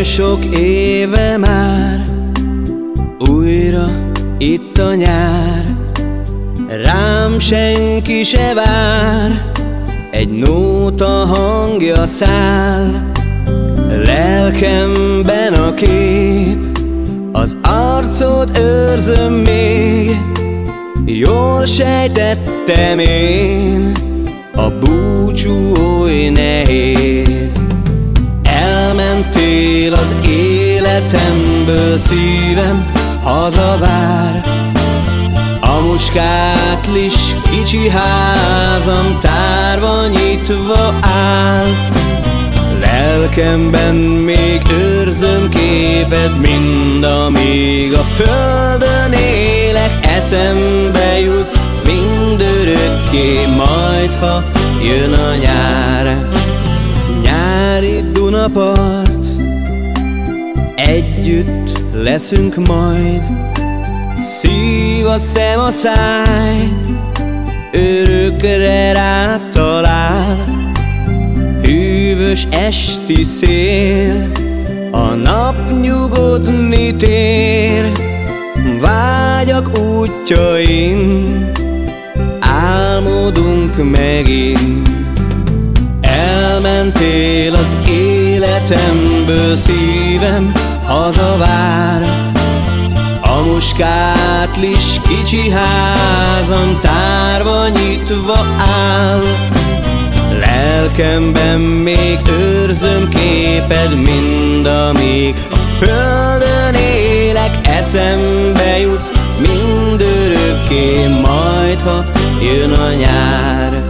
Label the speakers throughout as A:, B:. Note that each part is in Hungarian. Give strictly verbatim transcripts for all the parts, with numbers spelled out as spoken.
A: sok éve már újra itt a nyár, rám senki se vár, egy nóta hangja száll. Lelkemben a kép, az arcod őrzöm még, jól sejtettem én, a búcsú oly nehéz. Elmentél az életemből, szívem hazavár, a muskátlis kicsi házam tárva nyitva áll. Lelkemben még őrzöm képed, mindamíg a földön élek. Eszembe jutsz mindörökké, majd ha jön a nyár. Nyári Dunapart, együtt leszünk majd. Szív a szem, a száj, örökre rád talál. Hűvös esti szél, a nap nyugodni tér. Vágyak útjain, álmodunk megint. Elmentél az életemből, szívem hazavár, a muskátlis kicsi házam tárva nyitva áll. Lelkemben még őrzöm képed, mindamíg a földön élek. Eszembe jutsz mindörökké, majd ha jön a nyár.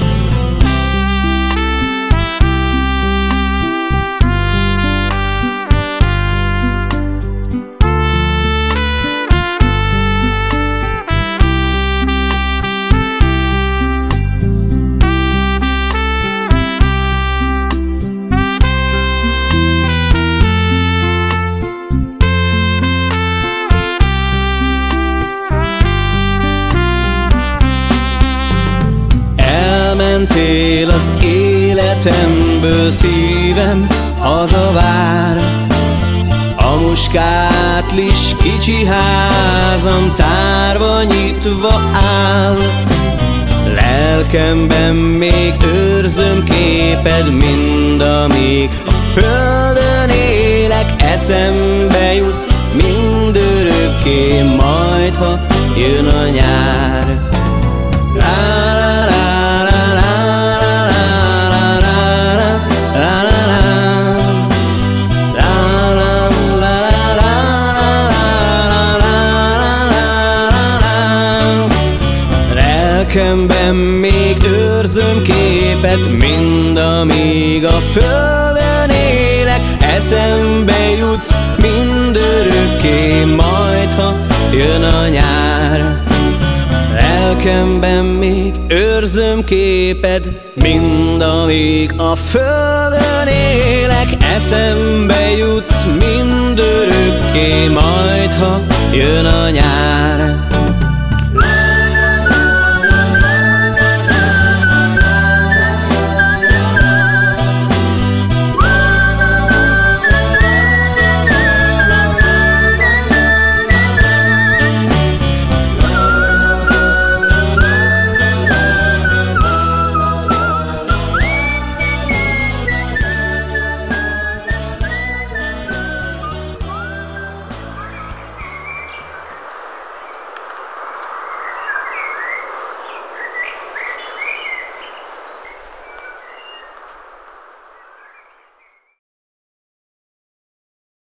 A: Elmentél az életemből, szívem hazavár, a muskátlis kicsi házam tárva nyitva áll. Lelkemben még őrzöm képed, mindamíg a földön élek. Eszembe jutsz mindörökké, majd ha jön a nyár. Lelkemben még őrzöm képed, mindamíg a földön élek. Eszembe jutsz mindörökké, majd ha jön a nyár. Lelkemben még őrzöm képed, mindamíg a földön élek. Eszembe jutsz mindörökké, majd ha jön a nyár.